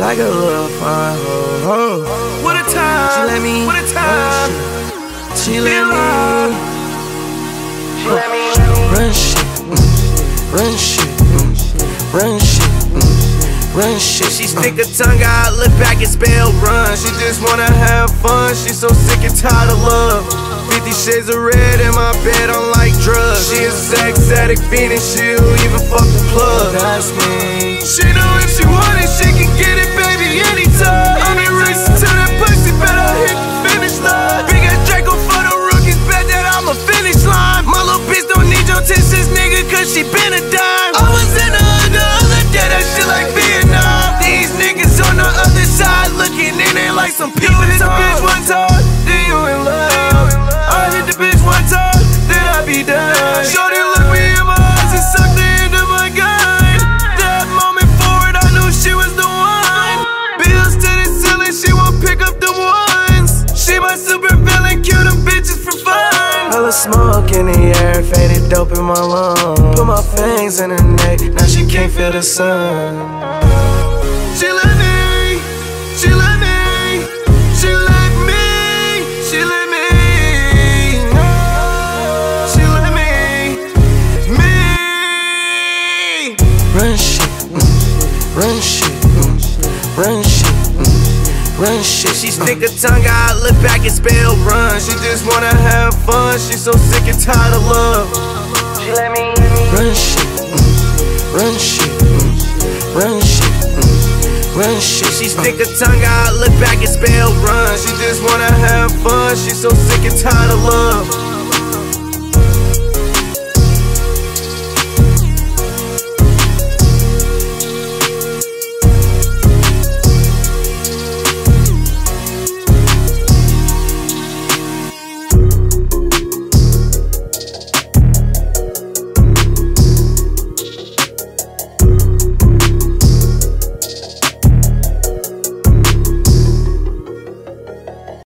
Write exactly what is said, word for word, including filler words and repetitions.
like a little fine hoe. What a time, She let me, what a time. She let me, She let me run shit, mm, run shit, mm, run shit, mm, run shit. She stick her tongue out, look back and spell run. She just wanna have fun, she so sick and tired of love. Fifty shades of red in my bed, I'm like drugs. She a sex addict, fiend, and she'll even fuck the plug. That's me. She know if she want it, she can get it, baby, anytime. I'm in racing to that pussy, better hit the finish line. Big ass Draco for the rookies, bet that I'm a finish line. My little bitch don't need your attention, nigga, cause she been a dime. I was in the hood the other day, that shit like Vietnam. These niggas on the other side looking in there like some people. Hit the bitch one time, then you in love. I hit the bitch one time, then I be done. Shorty look me in my eyes and suck the end of my gun. That moment forward, I knew she was the one. Bills to the ceiling, she won't pick up the ones. She my super villain, kill them bitches for fun. Hella smoke in the air, faded dope in my lungs. Put my fangs in her neck, now she can't feel the sun. She let me, she let me, she let me, she let me, she let me, me. Run shit, mm, run shit, mm, run shit, mm, run shit. She stick her tongue out, look back and spell run. She just wanna have fun, she so sick and tired of love. She let me Run shit, mm, run shit, mm, run shit, mm, run shit. She stick her tongue out, look back and spell run. She just wanna have fun, she so sick and tired of love.